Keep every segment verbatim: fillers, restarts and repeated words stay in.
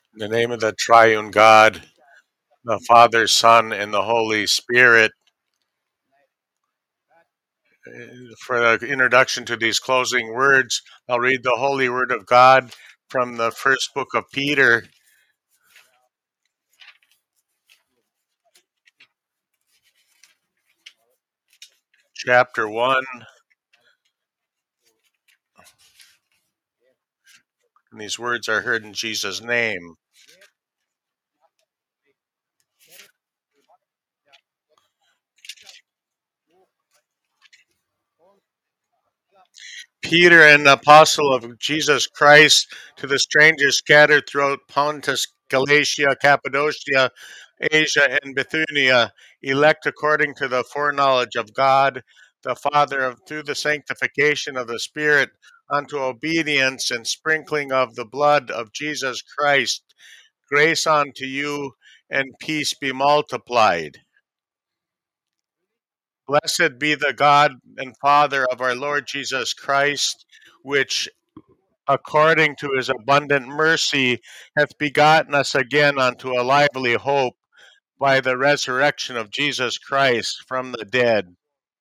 In the name of the triune God, the Father, Son, and the Holy Spirit, for the introduction to these closing words, I'll read the Holy Word of God from the first book of Peter, chapter one. And these words are heard in Jesus' name. Peter, an apostle of Jesus Christ, to the strangers scattered throughout Pontus, Galatia, Cappadocia, Asia, and Bithynia, elect according to the foreknowledge of God, the Father, of through the sanctification of the Spirit, unto obedience and sprinkling of the blood of Jesus Christ. Grace unto you, and peace be multiplied. Blessed be the God and Father of our Lord Jesus Christ, which according to his abundant mercy, hath begotten us again unto a lively hope by the resurrection of Jesus Christ from the dead,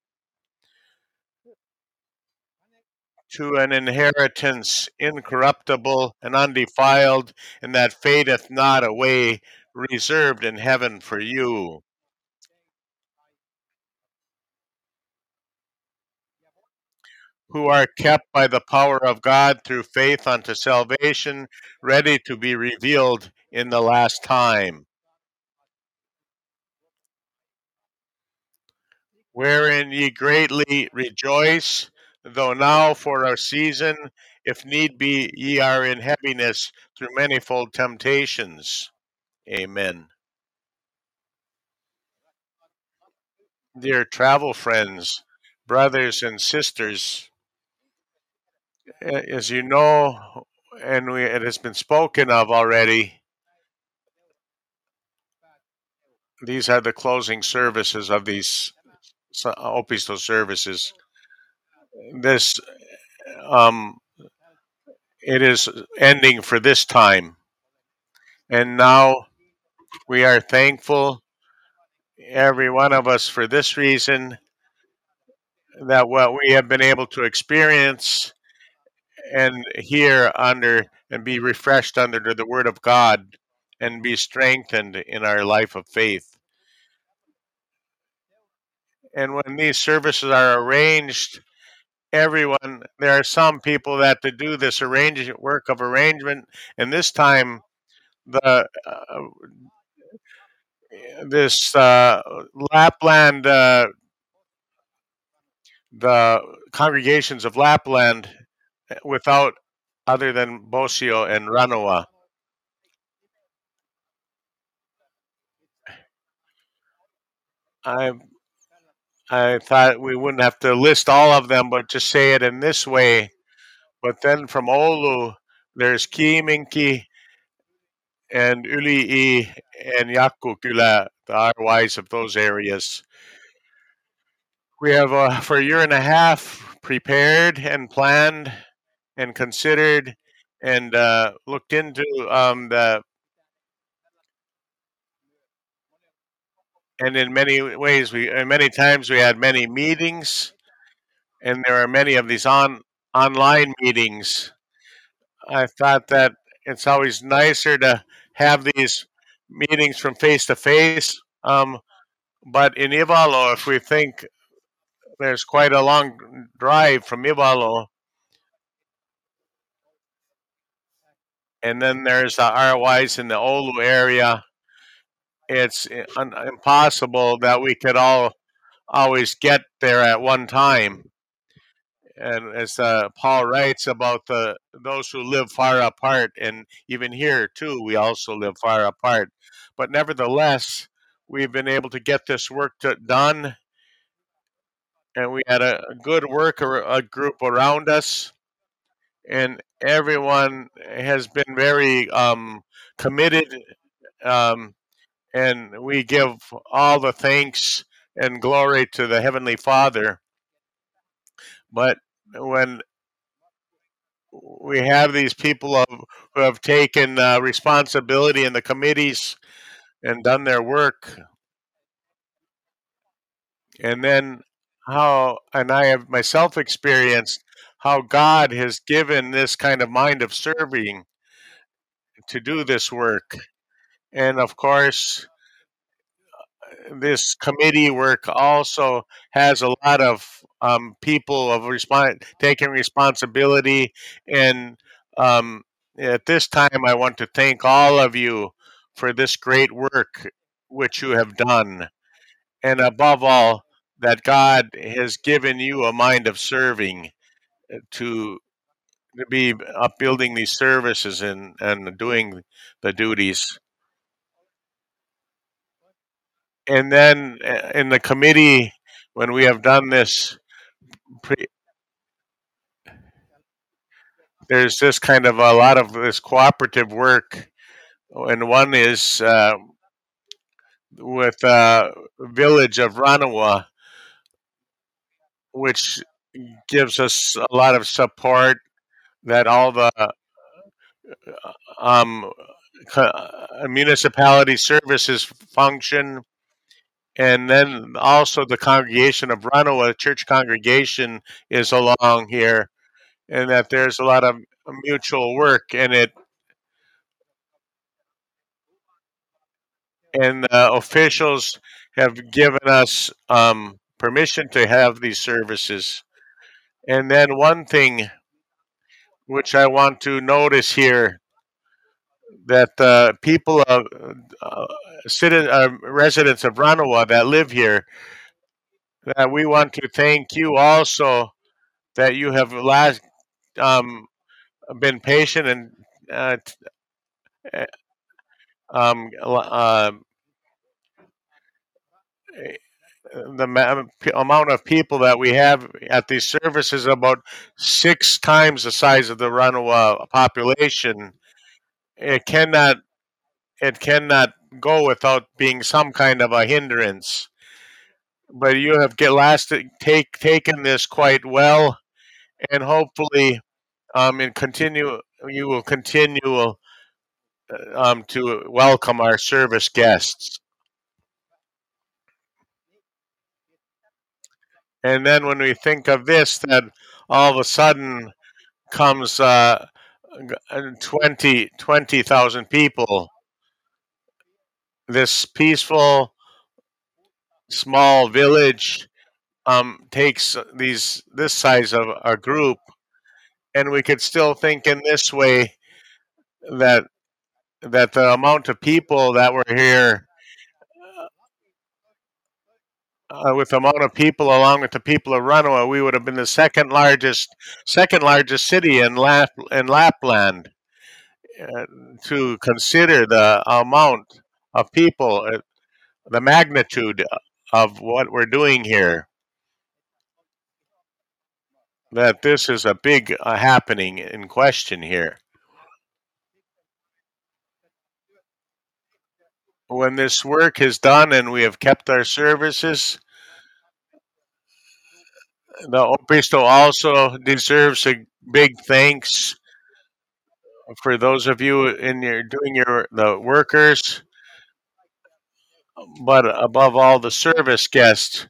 to an inheritance incorruptible and undefiled, and that fadeth not away, reserved in heaven for you, who are kept by the power of God through faith unto salvation, ready to be revealed in the last time. Wherein ye greatly rejoice, though now for a season, if need be, ye are in heaviness through manifold temptations. Amen. Dear travel friends, brothers and sisters, as you know, and we, it has been spoken of already, these are the closing services of these Opisto services. This, um, it is ending for this time. And now we are thankful, every one of us, for this reason, that what we have been able to experience and hear under and be refreshed under the Word of God and be strengthened in our life of faith. And when these services are arranged, everyone, there are some people that to do this arrange work of arrangement, and this time the uh, this uh, Lapland, uh, the congregations of Lapland, without other than Bosio and Ranua. I I thought we wouldn't have to list all of them, but just say it in this way. But then from Oulu, there's Kiiminki and Yli'i and Yakukula, the R Ys of those areas. We have uh, for a year and a half prepared and planned and considered and uh, looked into um, the, and in many ways we, and many times we had many meetings, and there are many of these on online meetings. I thought that it's always nicer to have these meetings from face to face. Um, but in Ivalo, if we think there's quite a long drive from Ivalo, and then there's the R Ys in the Oulu area, it's un- impossible that we could all always get there at one time. And as uh, Paul writes about the those who live far apart, and even here too, we also live far apart. But nevertheless, we've been able to get this work to, done, and we had a, a good work or a group around us, and everyone has been very um, committed, um, and we give all the thanks and glory to the Heavenly Father. But when we have these people of, who have taken uh, responsibility in the committees and done their work, and then how, and I have myself experienced how God has given this kind of mind of serving to do this work. And of course, this committee work also has a lot of um, people of respon taking responsibility. And um, at this time, I want to thank all of you for this great work which you have done. And above all, that God has given you a mind of serving to, to be upbuilding these services and, and doing the duties. And then uh, in the committee, when we have done this, pre- there's this kind of a lot of this cooperative work, and one is uh, with uh, village of Ranawa, which gives us a lot of support that all the um, co- uh, municipality services function. And then also the congregation of Ranawa, church congregation, is along here, and that there's a lot of mutual work, and it and the officials have given us um, permission to have these services. And then one thing which I want to notice here, that the people of uh, citizen, uh, residents of Ranawa that live here, that we want to thank you also, that you have last um, been patient and uh, t- uh, um, uh, the ma- p- amount of people that we have at these services, about six times the size of the Runaway population. It cannot it cannot go without being some kind of a hindrance. But you have get last take taken this quite well, and hopefully, um, and continue you will continue uh, um, to welcome our service guests. And then when we think of this, that all of a sudden comes uh, twenty twenty thousand people. This peaceful small village um, takes these this size of a group, and we could still think in this way, that that the amount of people that were here, uh, with the amount of people along with the people of Runaway, we would have been the second largest second largest city in Lap in Lapland. Uh, to consider the amount of people, uh, the magnitude of what we're doing here, that this is a big uh, happening in question here. When this work is done and we have kept our services, the Opisto also deserves a big thanks for those of you in your doing your the workers, but above all the service guests.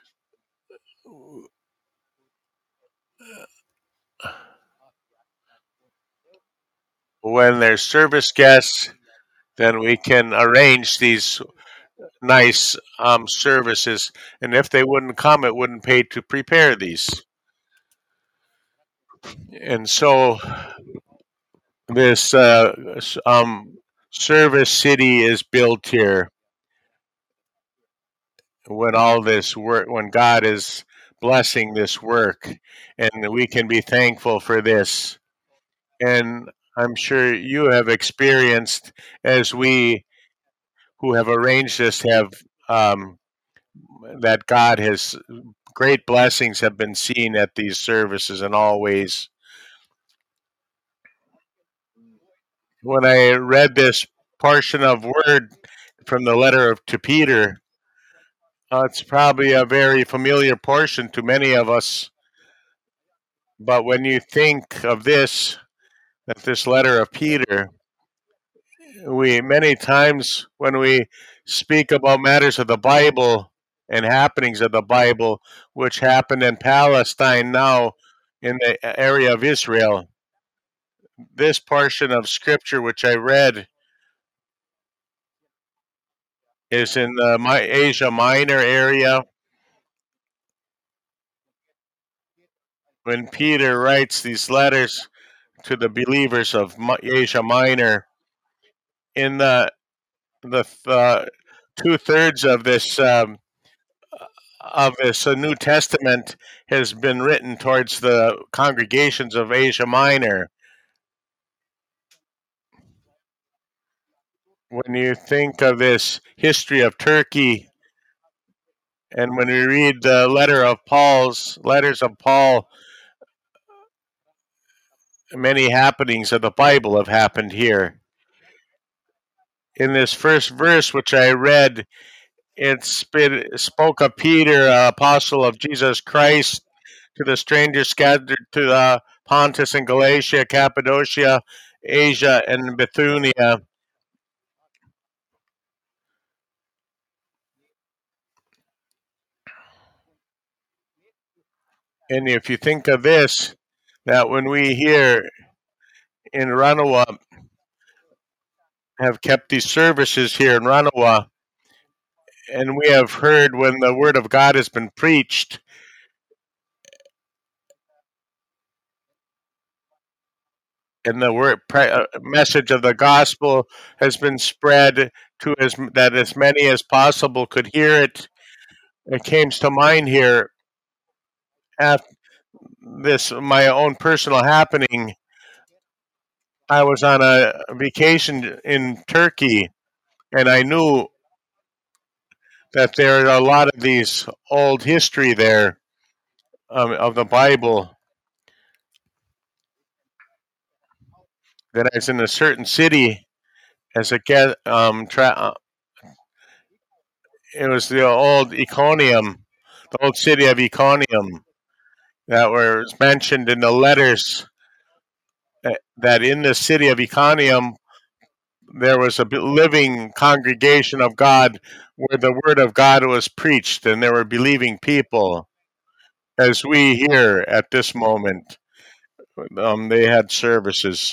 When there's service guests, then we can arrange these nice um, services. And if they wouldn't come, it wouldn't pay to prepare these. And so this uh, s- um, service city is built here, when all this work, when God is blessing this work, and we can be thankful for this. And I'm sure you have experienced, as we who have arranged this have, um, that God has great blessings have been seen at these services in all ways. When I read this portion of word from the letter of to Peter, uh, it's probably a very familiar portion to many of us, But when you think of this, that this letter of Peter, we many times when we speak about matters of the Bible and happenings of the Bible, which happened in Palestine now in the area of Israel, this portion of scripture which I read is in the Mi- Asia Minor area. When Peter writes these letters to the believers of Mi- Asia Minor, in the the uh, two thirds of this um, of this uh, New Testament has been written towards the congregations of Asia Minor. When you think of this history of Turkey, and when we read the letter of Paul's letters of Paul, many happenings of the Bible have happened here. In this first verse, which I read, it spoke of Peter, uh, apostle of Jesus Christ, to the strangers scattered to the Pontus and Galatia, Cappadocia, Asia, and Bithynia. And if you think of this, that when we here in Ranua have kept these services here in Ranua, and we have heard when the word of God has been preached, and the word pre- uh, message of the gospel has been spread to as that as many as possible could hear it. It came to mind here at this my own personal happening. I was on a vacation in Turkey, and I knew that there are a lot of these old history there um, of the Bible. That I was in a certain city as a get um, tra- uh, it was the old Iconium, the old city of Iconium that was mentioned in the letters. uh, That in the city of Iconium there was a living congregation of God where the word of God was preached, and there were believing people. As we here at this moment, um, they had services.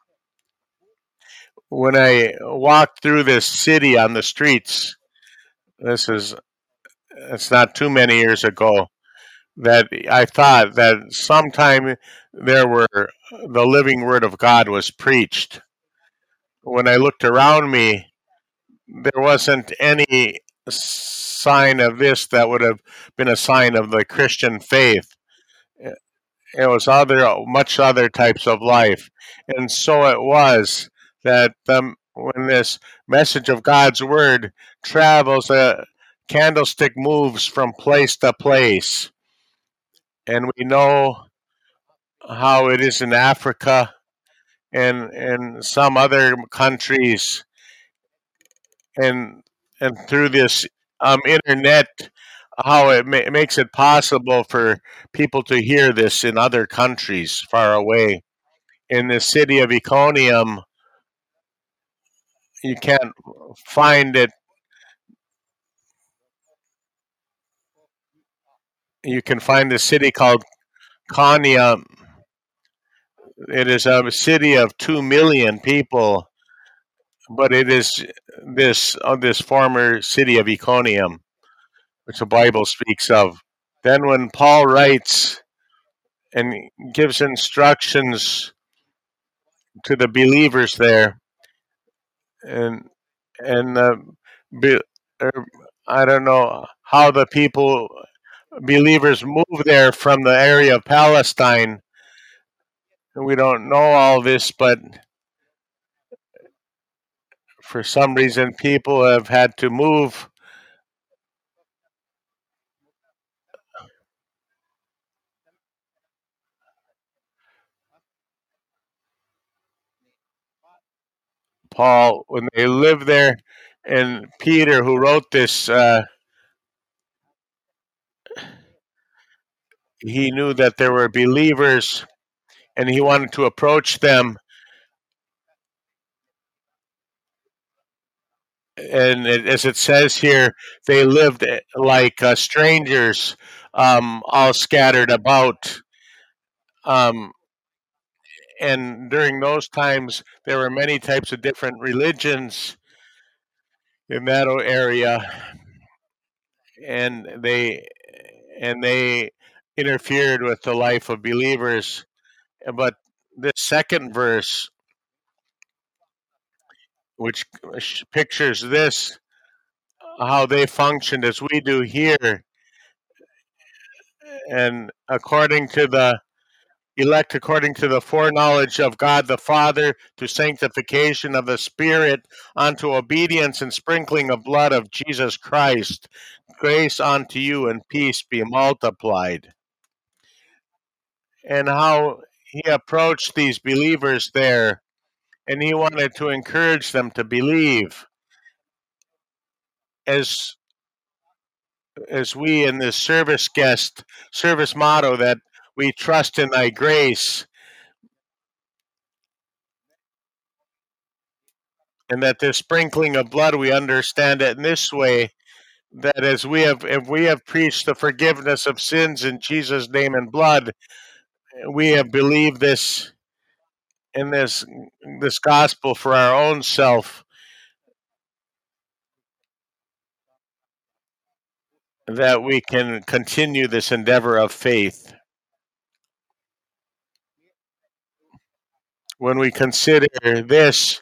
When I walked through this city on the streets, this is it's not too many years ago, that I thought that sometime there were the living word of God was preached. When I looked around me, there wasn't any sign of this that would have been a sign of the Christian faith. It was other, much other types of life, and so it was that the, when this message of God's word travels, a candlestick moves from place to place, and we know how it is in Africa and and some other countries, and and through this um, internet, how it ma- makes it possible for people to hear this in other countries far away. In the city of Iconium, you can't find it. You can find the city called Konya. It is a city of two million people, but it is this uh, this former city of Iconium, which the Bible speaks of. Then, when Paul writes and gives instructions to the believers there, and and the be, er, I don't know how the people believers move there from the area of Palestine. We don't know all this, but for some reason, people have had to move. Paul, when they lived there, and Peter, who wrote this, uh, he knew that there were believers, and he wanted to approach them. And it, as it says here, they lived eh, like uh, strangers, um, all scattered about. Um, and during those times, there were many types of different religions in that o- area, and they and they interfered with the life of believers. But this second verse, which sh- pictures this, how they functioned as we do here, and according to the elect according to the foreknowledge of God the Father, to sanctification of the Spirit, unto obedience and sprinkling of blood of Jesus Christ. Grace unto you and peace be multiplied. And how he approached these believers there, and he wanted to encourage them to believe, as as we in this service guest service motto, that we trust in thy grace, and that this sprinkling of blood, we understand it in this way, that as we have if we have preached the forgiveness of sins in Jesus' name and blood, we have believed this in this this gospel for our own self, that we can continue this endeavor of faith. When we consider this,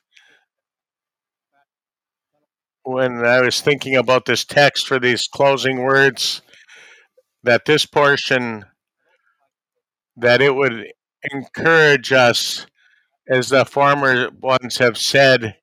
when I was thinking about this text for these closing words, that this portion, that it would encourage us, as the former ones have said,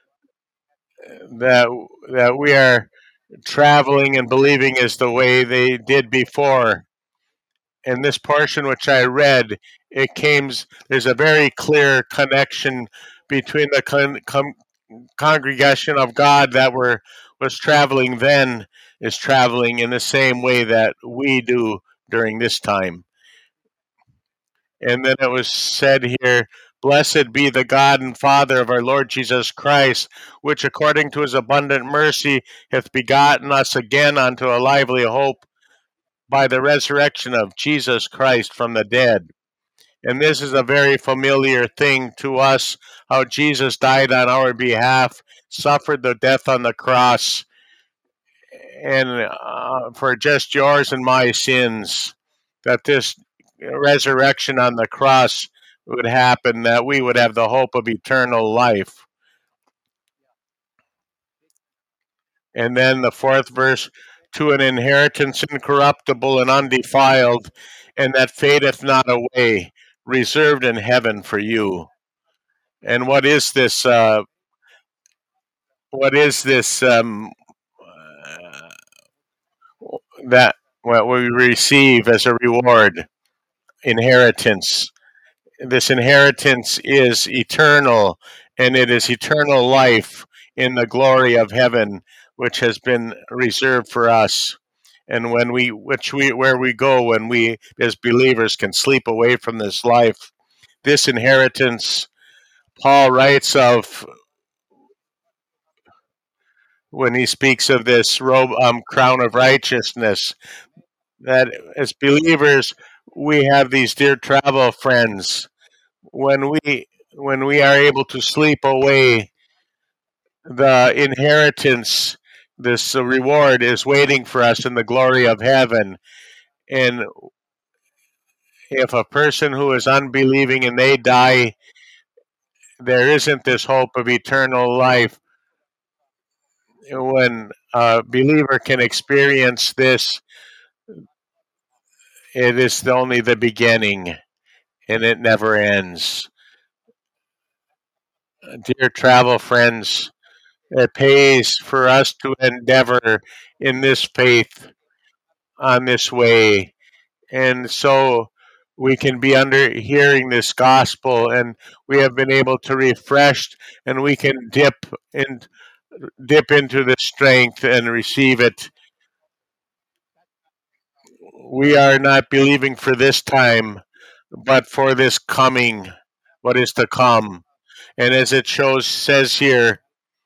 that that we are traveling and believing as the way they did before. In this portion which I read, it came. There's a very clear connection between the con- com- congregation of God that were was traveling then is traveling in the same way that we do during this time. And then it was said here, blessed be the God and Father of our Lord Jesus Christ, which according to his abundant mercy hath begotten us again unto a lively hope by the resurrection of Jesus Christ from the dead. And this is a very familiar thing to us, how Jesus died on our behalf, suffered the death on the cross, and uh, for just yours and my sins, that this resurrection on the cross would happen, that we would have the hope of eternal life. And then the fourth verse, to an inheritance incorruptible and undefiled, and that fadeth not away, reserved in heaven for you. And what is this? Uh, what is this? Um, uh, that what we receive as a reward, inheritance. This inheritance is eternal, and it is eternal life in the glory of heaven, which has been reserved for us. And when we, which we, where we go when we, as believers, can sleep away from this life, this inheritance, Paul writes of when he speaks of this robe, um, crown of righteousness, that as believers we have these dear travel friends. When we when we are able to sleep away, the inheritance, this uh, reward is waiting for us in the glory of heaven. And if a person who is unbelieving and they die, there isn't this hope of eternal life. When a believer can experience this, it is only the beginning, and it never ends. Dear travel friends, it pays for us to endeavor in this faith on this way. And so we can be under hearing this gospel, and we have been able to refresh, and we can dip in, dip into the strength and receive it We are not believing for this time, but for this coming, what is to come. And as it shows, says here,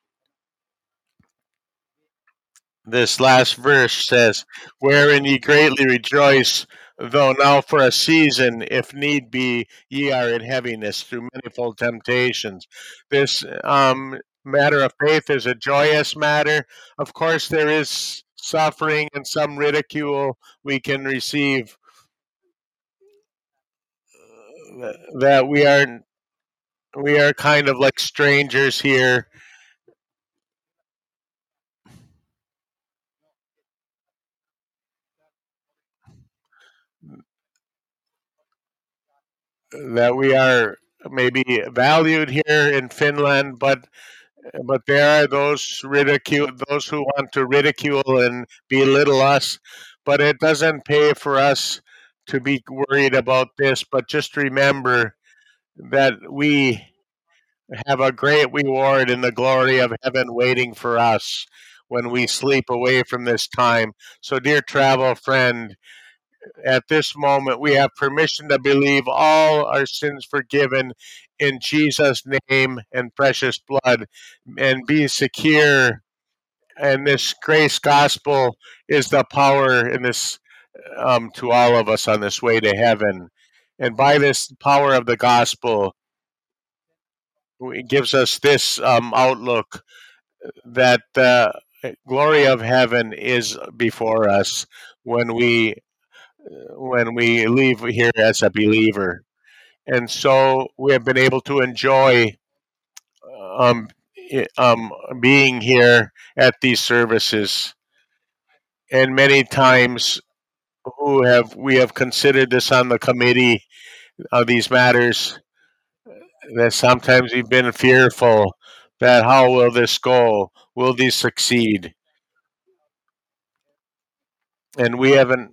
this last verse says, wherein ye greatly rejoice, though now for a season, if need be, ye are in heaviness through manifold temptations. This um, matter of faith is a joyous matter. Of course, there is suffering and some ridicule we can receive, uh, that we are we are kind of like strangers here, that we are maybe valued here in Finland, but but there are those ridicule those who want to ridicule and belittle us. But it doesn't pay for us to be worried about this. But just remember that we have a great reward in the glory of heaven waiting for us when we sleep away from this time. So, dear travel friend, at this moment, we have permission to believe all our sins forgiven in Jesus' name and precious blood, and be secure. And this grace gospel is the power in this, um, to all of us on this way to heaven. And by this power of the gospel, it gives us this um, outlook that the glory of heaven is before us when we when we leave here as a believer. And so we have been able to enjoy um, um, being here at these services. And many times, who have we have considered this on the committee of these matters, that sometimes we've been fearful that how will this go? Will these succeed? And we haven't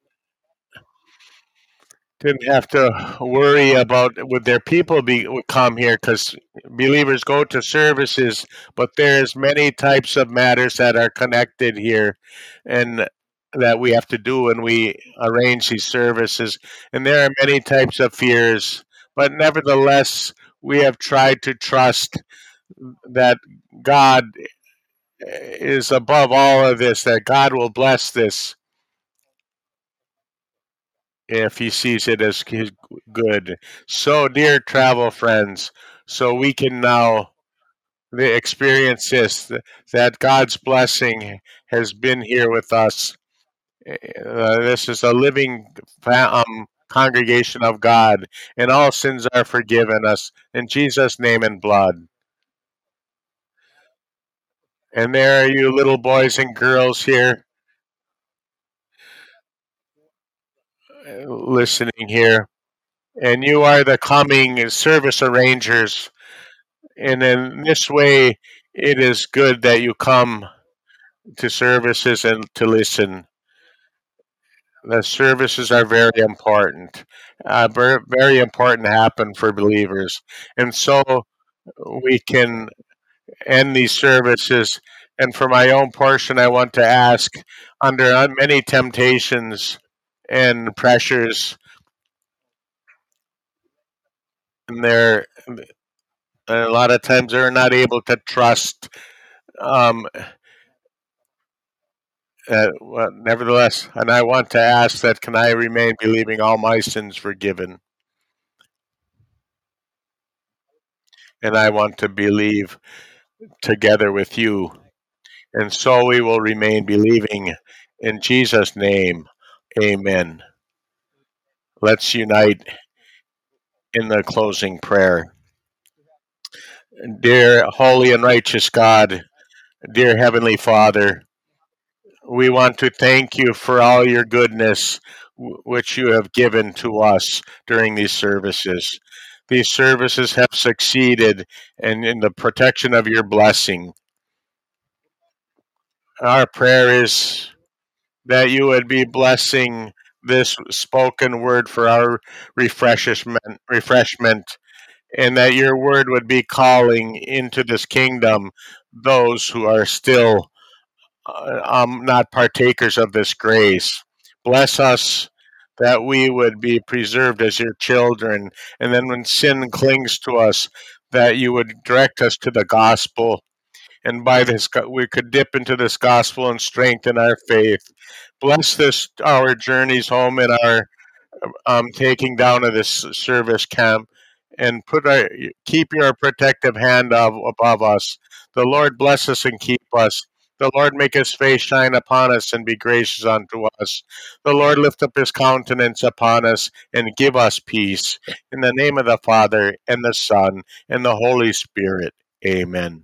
didn't have to worry about would their people be would come here, because believers go to services, but there's many types of matters that are connected here, and that we have to do when we arrange these services. And there are many types of fears, but nevertheless, we have tried to trust that God is above all of this, that God will bless this if he sees it as his good. So, dear travel friends, so we can now experience this, that God's blessing has been here with us. Uh, this is a living fa- um, congregation of God, and all sins are forgiven us in Jesus' name and blood. And there are you little boys and girls here, uh, listening here, and you are the coming service arrangers. And in this way, it is good that you come to services and to listen. The services are very important, uh, ver- very important to happen for believers. And so we can end these services. And for my own portion, I want to ask, under many temptations and pressures, and they're, and a lot of times they're not able to trust. Um, Uh, well, nevertheless, and I want to ask that can I remain believing all my sins forgiven, and I want to believe together with you, and so we will remain believing in Jesus' name. Amen. Let's unite in the closing prayer. Dear holy and righteous God, dear heavenly Father, we want to thank you for all your goodness, w- which you have given to us during these services. These services have succeeded, and in the protection of your blessing. Our prayer is that you would be blessing this spoken word for our refreshment, refreshment, and that your word would be calling into this kingdom those who are still uh, um, not partakers of this grace. Bless us that we would be preserved as your children. And then when sin clings to us, that you would direct us to the gospel. And by this, we could dip into this gospel and strengthen our faith. Bless this, our journeys home and our um, taking down of this service camp, and put our keep your protective hand of, above us. The Lord bless us and keep us. The Lord make his face shine upon us and be gracious unto us. The Lord lift up his countenance upon us and give us peace. In the name of the Father, and the Son, and the Holy Spirit. Amen.